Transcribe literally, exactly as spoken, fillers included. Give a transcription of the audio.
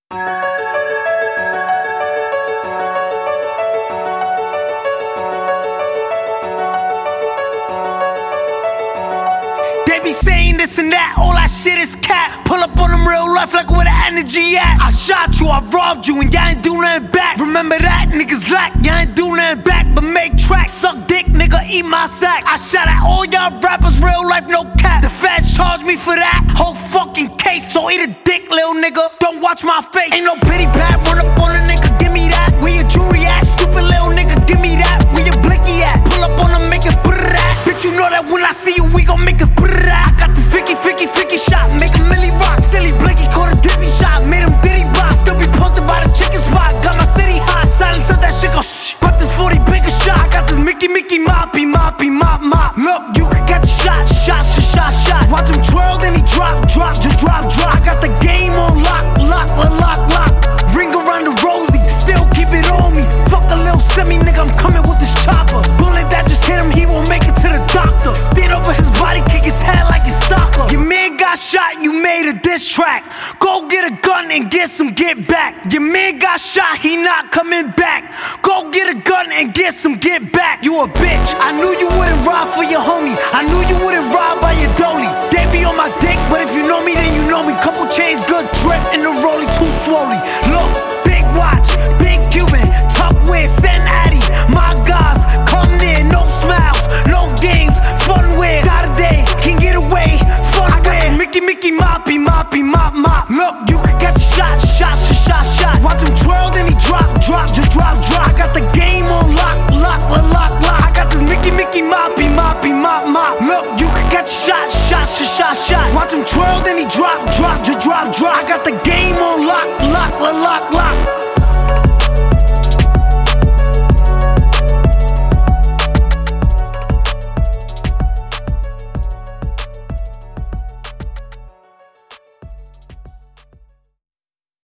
They be saying this and that, all that shit is cat. Pull up on them real life like where the energy at. I shot you, I robbed you, and y'all ain't do nothing back. Remember that, niggas lack, y'all ain't do nothing back. But make tracks, suck dick, nigga, eat my sack. I shot at all y'all rappers, real life, no cap. The feds charge me for that whole fucking case. So eat a dick, little nigga, don't watch my face. Ain't no pity pat, run up on a nigga, give me that. Where your jewelry at, stupid little nigga, give me that. Where your blicky at, pull up on him, make it brrrr that. Bitch, you know that when I see you, we gon' make it brrrr that. I got this Vicky, Vicky, Vicky shot, make a milli rock. Silly blicky, caught a dizzy shot, made him diddy rock. Still be posted by the chicken spot, got my city hot. Silence of that shit go shh. Pop this forty bigger shot, I got this Mickey, Mickey, moppy, moppy, mop, mop. Look, you can get the shot, shot, shot, shot, shot. Watch him twirl, then he drop, drop, just drop, drop. I got the game on lock, lock, lock, lock, lock. Ring around the rosy, still keep it on me. Fuck a little semi, nigga, I'm coming with this chopper. Bullet that just hit him, he won't make it to the doctor. Stand over his body, kick his head like it's soccer. Your man got shot, you made a diss track. Go get a gun and get some get back. Your man got shot, he not coming back. Go get a gun and get some get back. You a bitch, I knew you wouldn't ride for your homie. I knew you wouldn't ride by your dolly. They be on my dick, but if you know me, then you know me. Couple chains, good drip, in the rollie, too swolly. Look, big watch, big Cuban, top wear, send Addy. My guys, come near, no smiles, no games, fun wear. Got a day, can get away, fun wear. Mickey, Mickey, moppy, moppy, mop, mop. Look, you can get the shot, shot, shot, shot, shot. Watch him twirl, then he drop, drop, just drop, drop. I got the game on lock, lock, lock, lock, lock. I got this Mickey, Mickey, moppy, moppy, mop, mop. Look, you can get the shot, shot, shot, shot, shot. Watch him twirl, then he drop, drop, just drop, drop. I got the game on lock, lock, lock, lock, lock.